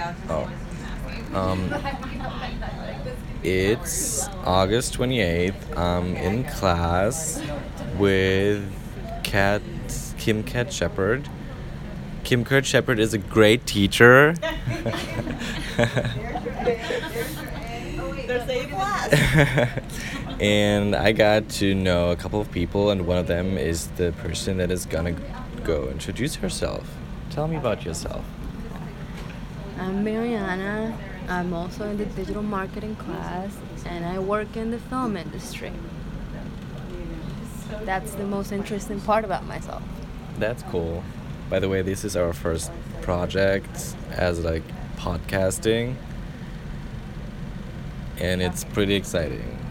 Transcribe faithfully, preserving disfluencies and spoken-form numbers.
Oh. Um, it's August twenty-eighth. I'm in class with Kat, Kim Kat Shepard. Kim Kat Shepard is a great teacher. And I got to know a couple of people, and one of them is the person that is gonna go introduce herself. Tell me about yourself. I'm Mariana. I'm also in the digital marketing class, and I work in the film industry. That's the most interesting part about myself. That's cool. By the way, this is our first project as like podcasting, and it's pretty exciting.